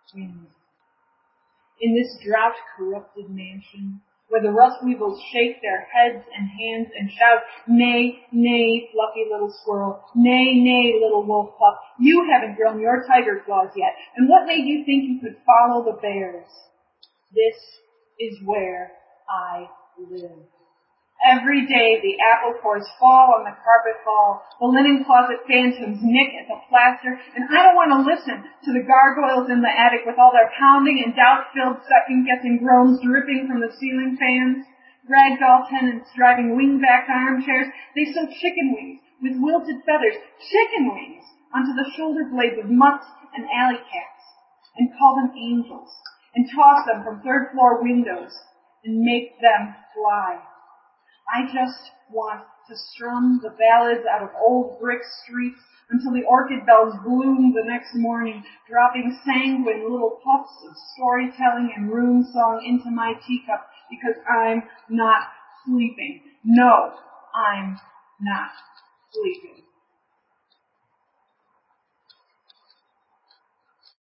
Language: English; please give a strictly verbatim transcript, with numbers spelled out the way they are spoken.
wind. In this drought-corrupted mansion, where the rust weevils shake their heads and hands and shout, "Nay, nay, fluffy little squirrel, nay, nay, little wolf pup, you haven't grown your tiger claws yet, and what made you think you could follow the bears?" This is where I live. Every day the apple cores fall on the carpet fall, the linen closet phantoms nick at the plaster, and I don't want to listen to the gargoyles in the attic with all their pounding and doubt-filled second-guessing groans dripping from the ceiling fans. Ragdoll tenants driving wing-backed armchairs, they sew chicken wings with wilted feathers, chicken wings, onto the shoulder blades of mutts and alley cats, and call them angels, and toss them from third-floor windows, and make them fly. I just want to strum the ballads out of old brick streets until the orchid bells bloom the next morning, dropping sanguine little puffs of storytelling and rune song into my teacup, because I'm not sleeping. No, I'm not sleeping.